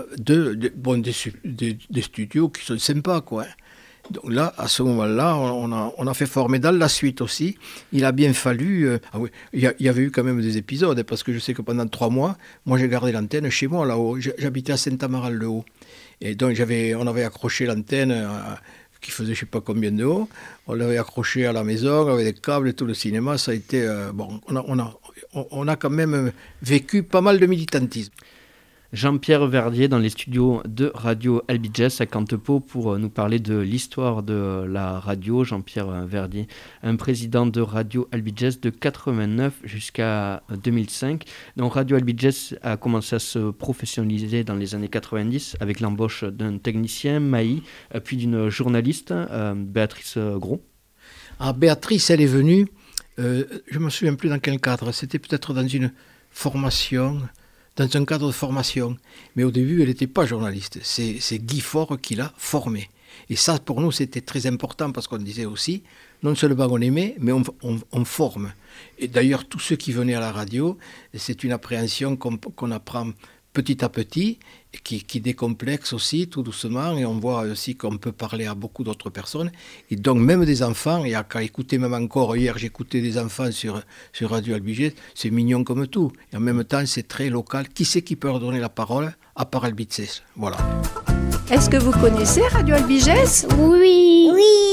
des studios qui sont sympas, quoi. Donc là, à ce moment-là, on a fait former dans la suite aussi. Il a bien fallu... il y avait eu quand même des épisodes, parce que je sais que pendant 3 mois, moi j'ai gardé l'antenne chez moi, là-haut. J'habitais à Saint-Amaral-le-Haut. Et donc on avait accroché l'antenne qui faisait je ne sais pas combien de haut. On l'avait accroché à la maison, avec des câbles et tout le cinéma. Ça a été... on a quand même vécu pas mal de militantisme. Jean-Pierre Verdier dans les studios de Radio Albiges à Cantepo pour nous parler de l'histoire de la radio. Jean-Pierre Verdier, un président de Radio Albiges de 89 jusqu'à 2005. Donc Radio Albiges a commencé à se professionnaliser dans les années 90 avec l'embauche d'un technicien, Maï, puis d'une journaliste, Béatrice Gros. Ah, Béatrice, elle est venue, je ne me souviens plus dans quel cadre, c'était peut-être dans une formation... dans un cadre de formation. Mais au début, elle n'était pas journaliste. C'est Guy Faure qui l'a formée. Et ça, pour nous, c'était très important parce qu'on disait aussi, non seulement on aimait, mais on forme. Et d'ailleurs, tous ceux qui venaient à la radio, c'est une appréhension qu'on apprend petit à petit, qui décomplexe aussi tout doucement, et on voit aussi qu'on peut parler à beaucoup d'autres personnes, et donc même des enfants, il y a qu'à écouter, même encore hier j'écoutais des enfants sur Radio Albiges, c'est mignon comme tout, et en même temps c'est très local. Qui c'est qui peut leur donner la parole à part Albiges? Voilà. Est-ce que vous connaissez Radio Albiges? Oui.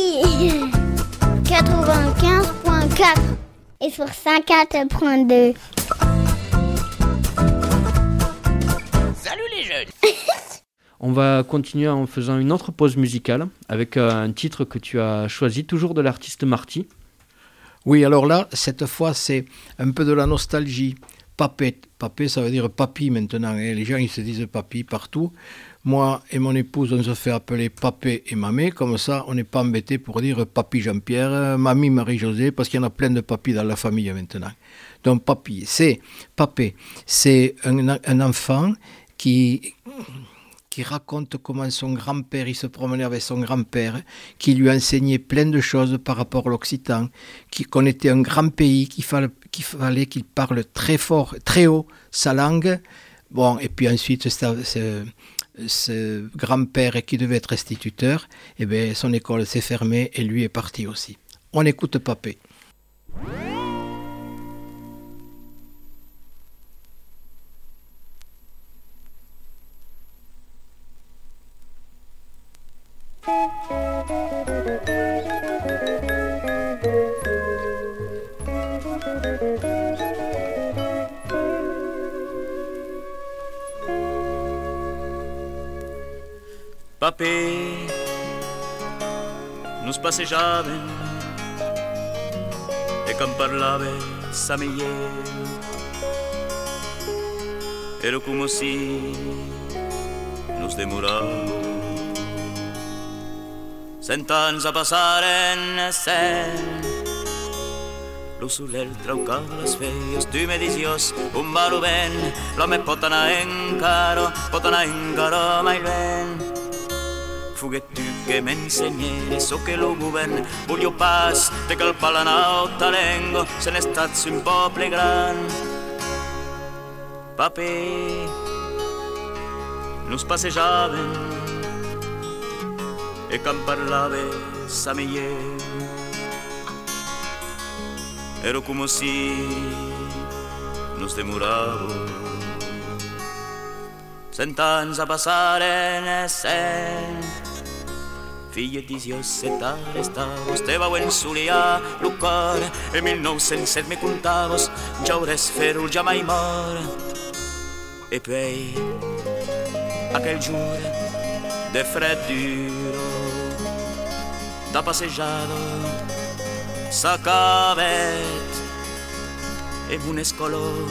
95.4 et sur 104.2. Salut les jeunes. On va continuer en faisant une autre pause musicale avec un titre que tu as choisi, toujours de l'artiste Marty. Oui, alors là, cette fois, c'est un peu de la nostalgie. Papé, ça veut dire papy maintenant. Et les gens, ils se disent papy partout. Moi et mon épouse, on se fait appeler papé et mamé. Comme ça, on n'est pas embêté pour dire papy Jean-Pierre, mamie Marie-Josée, parce qu'il y en a plein de papy dans la famille maintenant. Donc papy, papé, c'est un enfant qui raconte comment son grand-père, il se promenait avec son grand-père, qui lui enseignait plein de choses par rapport à l'occitan, qu'on était un grand pays, qu'il fallait qu'il parle très fort, très haut sa langue. Bon, et puis ensuite, ce grand-père qui devait être instituteur, eh bien, son école s'est fermée et lui est parti aussi. On écoute Papé. Papé, nos passejaven e quan parlava sa meglier ero come si nos demorava 100 anys a passaren lo soleil traucava les feies tu me disios un malo vent l'home pot anar encaro mai ben Fuguet tu che m'insegneri so che lo govern voglio pas te calpa la notte lengo se ne stazzo un po' gran Papé nos passejaven e quan parlava sa meglier ero come si nos demoravo 100 anys a passaren Figlia di Dios e tare stavos, te vau en solia lo cor, e 1907 me contavos, ja ores ferul ja mai mor. E poi, aquel giur de fred duro, da passejado, s'acabat, e un escolor,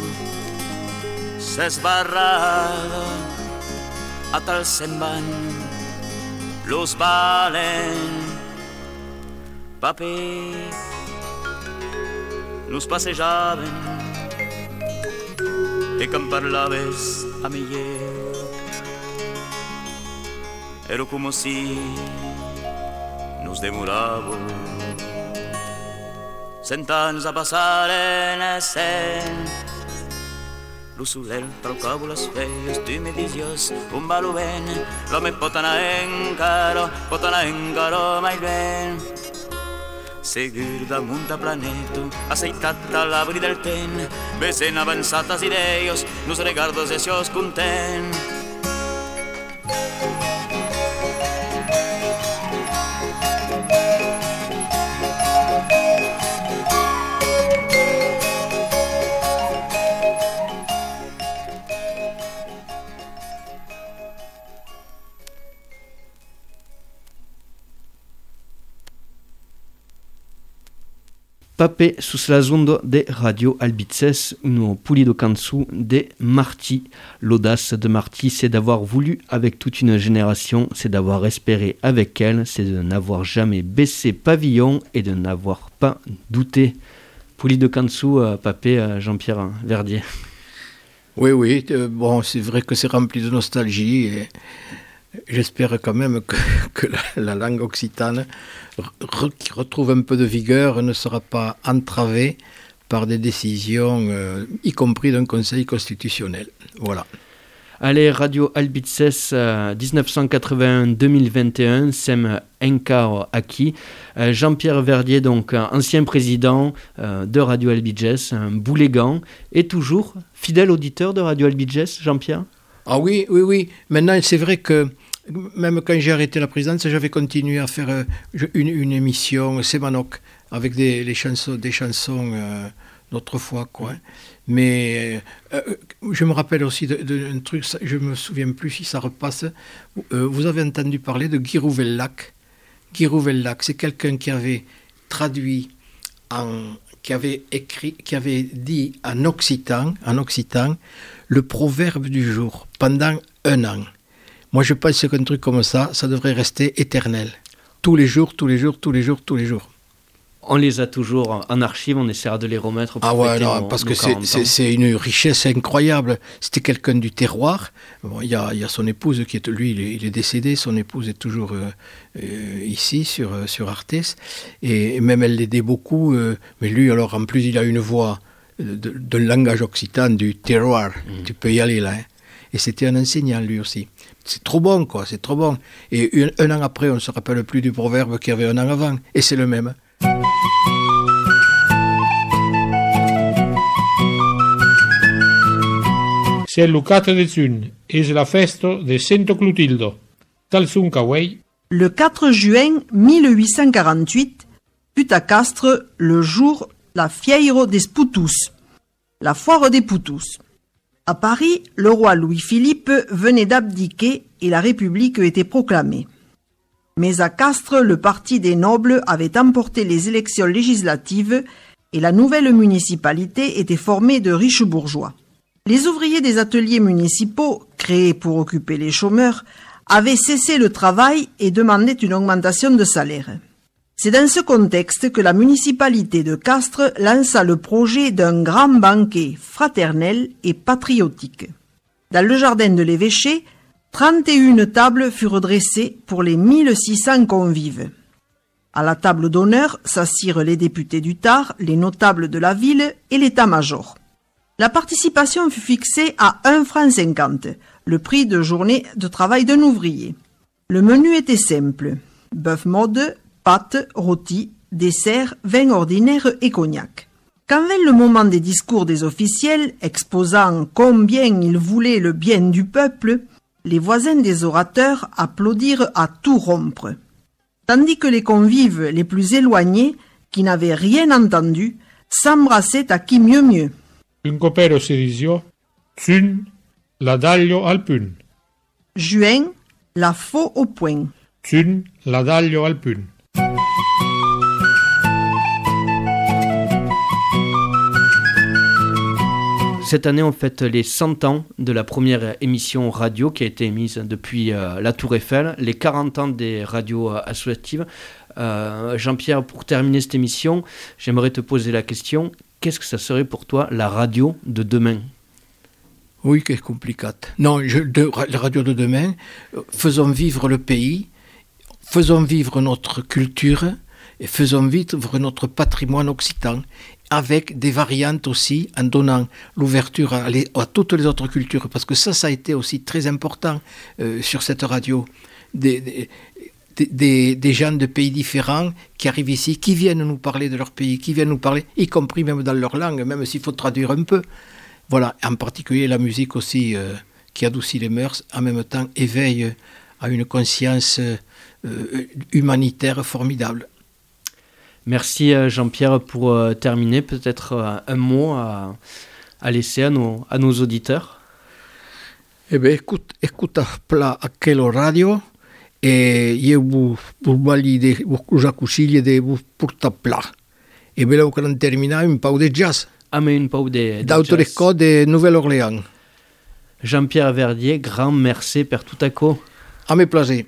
s'esbarrado, a tal se'n van, los valen, papé, nos passejaven e quan parlaves a meglier ero come si nos demoravo 100 anys a passaren lo soleil traucavo les feies, tu me disios un valo ben, l'home pot anar encaro mai ben. Segur damunt a planeto, aceitat a l'abri del ten, vesen avançatas idees, nos regardos de sios content. Papé sus la zondo de Radio Albiges, uno pulido canzu de Marty. L'audace de Marty, c'est d'avoir voulu avec toute une génération, c'est d'avoir espéré avec elle, c'est de n'avoir jamais baissé pavillon et de n'avoir pas douté. Pulido canzu, Papé, Jean-Pierre Verdier. Oui, bon, c'est vrai que c'est rempli de nostalgie et j'espère quand même que la langue occitane qui retrouve un peu de vigueur ne sera pas entravée par des décisions, y compris d'un conseil constitutionnel. Voilà. Allez, Radio Albitzes 1981-2021, Sem Enkar Aki. Jean-Pierre Verdier, donc ancien président de Radio Albitzes, un boulégan, et toujours fidèle auditeur de Radio Albitzes, Jean-Pierre? Ah oui. Maintenant, c'est vrai que même quand j'ai arrêté la présidence, j'avais continué à faire une émission, Semanok, avec des chansons d'autrefois, quoi. Mais je me rappelle aussi d'un truc, je me souviens plus si ça repasse. Vous avez entendu parler de Guy Rouvellac. Guy Rouvellac, c'est quelqu'un qui avait traduit, qui avait dit en occitan, le proverbe du jour pendant 1 an. Moi, je pense qu'un truc comme ça devrait rester éternel. Tous les jours. On les a toujours en archive, on essaiera de les remettre. Ah ouais, non, parce que c'est une richesse incroyable. C'était quelqu'un du terroir. Bon, il y a son épouse qui est, lui, il est décédé. Son épouse est toujours ici sur Arthès, et même elle l'aidait beaucoup. Mais lui, alors en plus, il a une voix de langage occitan du terroir. Tu peux y aller là. Hein. Et c'était un enseignant lui aussi. C'est trop bon, quoi. C'est trop bon. Et un an après, on ne se rappelle plus du proverbe qu'il y avait 1 an avant. Et c'est le même. C'est le 4 de juin, et la fête de Santo Clotildo. Le 4 juin 1848 fut à Castres le jour la Fieiro des Poutus, la foire des Poutus. À Paris, le roi Louis-Philippe venait d'abdiquer et la République était proclamée. Mais à Castres, le parti des nobles avait emporté les élections législatives et la nouvelle municipalité était formée de riches bourgeois. Les ouvriers des ateliers municipaux, créés pour occuper les chômeurs, avaient cessé le travail et demandaient une augmentation de salaire. C'est dans ce contexte que la municipalité de Castres lança le projet d'un grand banquet fraternel et patriotique. Dans le jardin de l'évêché, 31 tables furent dressées pour les 1600 convives. À la table d'honneur s'assirent les députés du Tard, les notables de la ville et l'état-major. La participation fut fixée à 1,50 franc, le prix de journée de travail d'un ouvrier. Le menu était simple: bœuf mode, pâtes, rôtis, dessert, vin ordinaire et cognac. Quand vint le moment des discours des officiels, exposant combien ils voulaient le bien du peuple, les voisins des orateurs applaudirent à tout rompre. Tandis que les convives les plus éloignés, qui n'avaient rien entendu, s'embrassaient à qui mieux. Un copero se disio, Sun, la daglio al pun. Juin, la faux au point. Sun, la daglio al pun. Cette année, on fête les 100 ans de la première émission radio qui a été émise depuis la Tour Eiffel, les 40 ans des radios associatives. Jean-Pierre, pour terminer cette émission, j'aimerais te poser la question, qu'est-ce que ça serait pour toi la radio de demain? Oui, c'est compliqué. Non, la radio de demain, faisons vivre le pays, faisons vivre notre culture et faisons vivre notre patrimoine occitan, avec des variantes aussi, en donnant l'ouverture à toutes les autres cultures, parce que ça a été aussi très important sur cette radio. Des gens de pays différents qui arrivent ici, qui viennent nous parler de leur pays, qui viennent nous parler, y compris même dans leur langue, même s'il faut traduire un peu. Voilà, en particulier la musique aussi, qui adoucit les mœurs, en même temps éveille à une conscience humanitaire formidable. Merci Jean-Pierre. Pour terminer, peut-être un mot à laisser à nos auditeurs. Eh bien, écoute pla aquello radio et je vous balli de vous accusiglie de vous porta pla. Et bien, on termina un peu de jazz. Ah, mais une pau de D'autres de Nouvelle-Orléans. Jean-Pierre Verdier, grand merci per tout acco. A mes plaisir.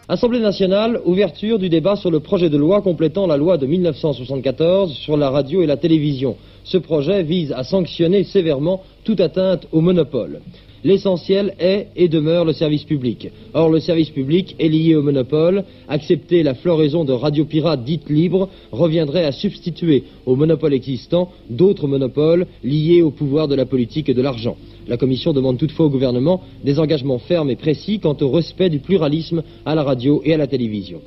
Assemblée nationale, ouverture du débat sur le projet de loi complétant la loi de 1974 sur la radio et la télévision. Ce projet vise à sanctionner sévèrement toute atteinte au monopole. L'essentiel est et demeure le service public. Or, le service public est lié au monopole. Accepter la floraison de radios pirates dites libres reviendrait à substituer au monopole existant d'autres monopoles liés au pouvoir de la politique et de l'argent. La Commission demande toutefois au gouvernement des engagements fermes et précis quant au respect du pluralisme à la radio et à la télévision.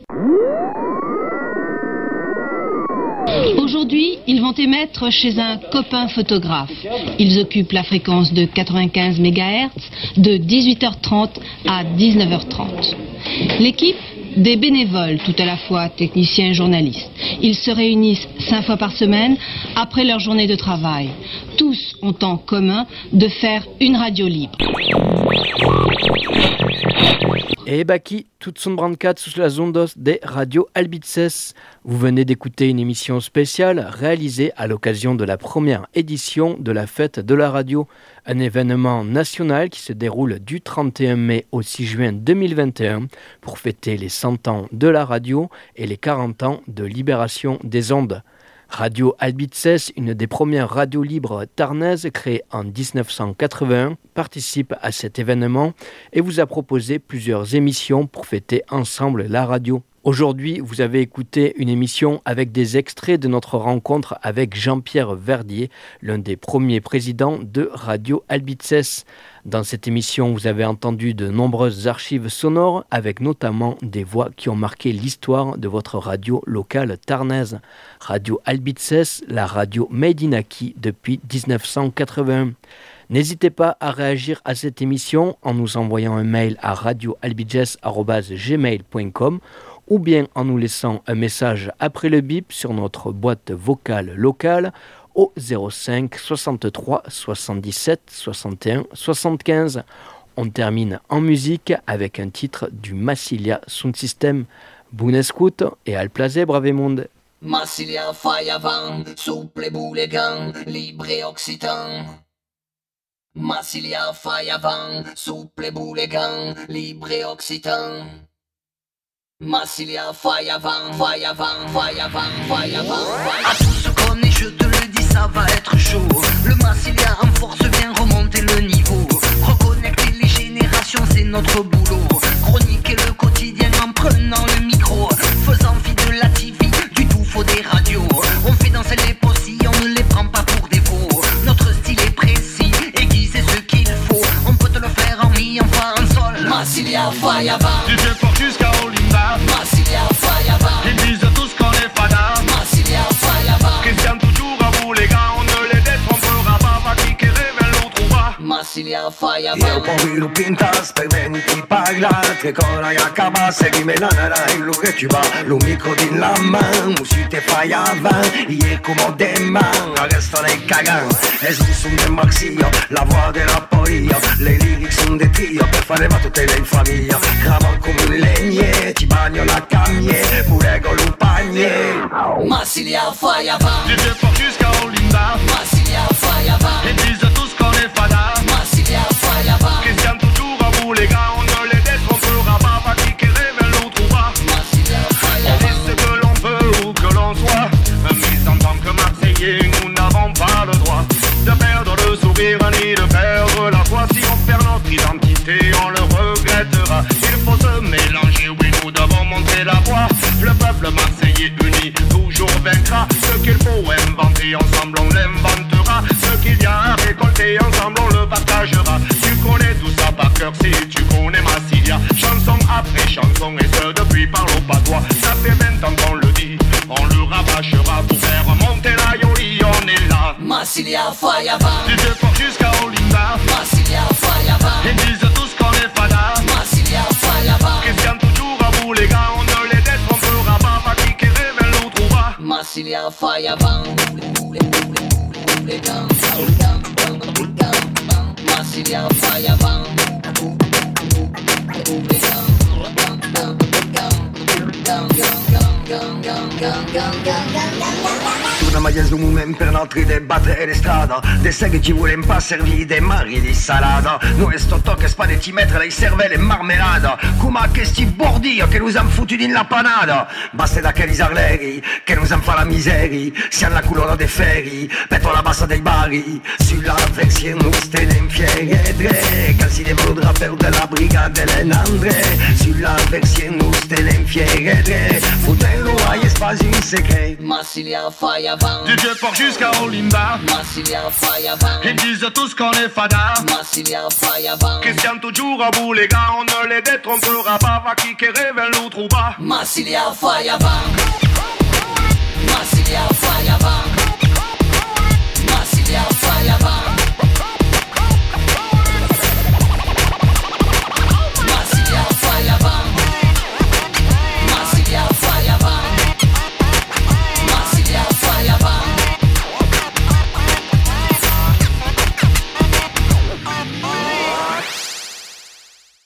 Aujourd'hui, ils vont émettre chez un copain photographe. Ils occupent la fréquence de 95 MHz de 18h30 à 19h30. L'équipe, des bénévoles, tout à la fois techniciens et journalistes. Ils se réunissent 5 fois par semaine après leur journée de travail. Tous ont en commun de faire une radio libre. Et Baki, toute son brancat sous la zondos des radios Albices. Vous venez d'écouter une émission spéciale réalisée à l'occasion de la première édition de la fête de la radio, un événement national qui se déroule du 31 mai au 6 juin 2021 pour fêter les 100 ans de la radio et les 40 ans de libération des ondes. Radio Albices, une des premières radios libres tarnaises créée en 1981, participe à cet événement et vous a proposé plusieurs émissions pour fêter ensemble la radio. Aujourd'hui, vous avez écouté une émission avec des extraits de notre rencontre avec Jean-Pierre Verdier, l'un des premiers présidents de Radio Albices. Dans cette émission, vous avez entendu de nombreuses archives sonores avec notamment des voix qui ont marqué l'histoire de votre radio locale tarnaise. Radio Albices, la radio Made in Aki depuis 1981. N'hésitez pas à réagir à cette émission en nous envoyant un mail à radioalbiges@gmail.com ou bien en nous laissant un message après le bip sur notre boîte vocale locale au 05 63 77 61 75. On termine en musique avec un titre du Massilia Sound System. Buon ascolto et al plaisir bravemonde. Massilia fai avant, souple boulegan, libre et occitan. Massilia fai avant, souple boulegan, libre et occitan. Massilia fai avant, fai avant, fai avant, fai avant. À tous ceux qu'on est, je te le dis, ça va être chaud. Le Massilia en force vient remonter le niveau. Reconnecter les générations, c'est notre boulot. Chroniquer le quotidien en prenant le micro. Faisant fi de la TV, du tout faux des radios. On fait danser les possis, on ne les prend pas pour des veaux. Notre style est précis, aiguisé ce qu'il faut. On peut te le faire en mi, en fa, en sol. Massilia fai avant. Du Déport jusqu'à Olinda. Massilia fai avant. Ils disent tous qu'on est fada. Massilia fai avant. Christian toujours à vous les gars, on ne les détrompera pas. Ma chi che rêve lo trova. Massilia fai avant. Io poi lo pintas per venti parla. Che cosa ya acaba, seguime la nara in lo che ci va. Lo micro din la man, si te fai avant. Ie come de man, adesso nei cagan. Es un son de Maxia, la voix de la poia. Le lyrics son de trio, per fare va tutte le in famiglia. Grava come un legne, ci bagno la cagne, pure con un pagne. Massilia fai avant. Du Déport jusqu'à Olinda. Massilia fai avant. Ils disent tous qu'on est fada. Massilia fai avant. Christian toujours à vous les gars, on ne les détrompera pas. Ma chi che rêve lo trova. Massilia fai avant. On dit ce que l'on peut ou que l'on soit, mais en tant que Marseillais, nous n'avons pas le droit de perdre le sourire ni de perdre la foi. Si on perd notre identité, on le regrettera. Il faut se mélanger, oui, nous devons monter la voix. Le peuple marseillais uni toujours vaincra. Ce qu'il faut inventer, ensemble on l'inventera. Ce qu'il y a à récolter, ensemble on le partagera. Tu connais tout ça par cœur si tu connais Massilia. Chanson après chanson et ce depuis par le patois. Ça fait 20 ans qu'on le dit, on le rabâchera pour faire monter la yoli, on est là. Massilia fai avant. Du Déport jusqu'à Olinda. Massilia fai avant. Ils disent tous qu'on est fada. Massilia fai avant. Christian toujours à vous les gars, on ne les détrompera pas. Ma chi che rêve lo trova. Massilia fai avant. Massilia fai avant. Una magliese un men per altri de battere strada, de seghe ci volen pas servir de mari di salada. Noi sto tocche spadetti mettere lei cervelle e marmelada. Come che sti bordio che nous han foutu din la panada. Basta da che risarleri, che nous han fa la miseria. Siamo la culora dei ferri, petto la bassa dei bari. Sulla versione nous stenem fiere, che si devodrà per della brigade dell'André. Sulla versione nous stenem fiere, foutello ai spasi in secret. Massilia fai avant. Du Vieux-Port jusqu'à Olimba. Massilia fai avant. Ils disent tous qu'on est fada. Massilia fai avant. Christian toujours à bout les gars, on ne les détrompera pas. Va qui révèle nous trouva. Massilia fai avant.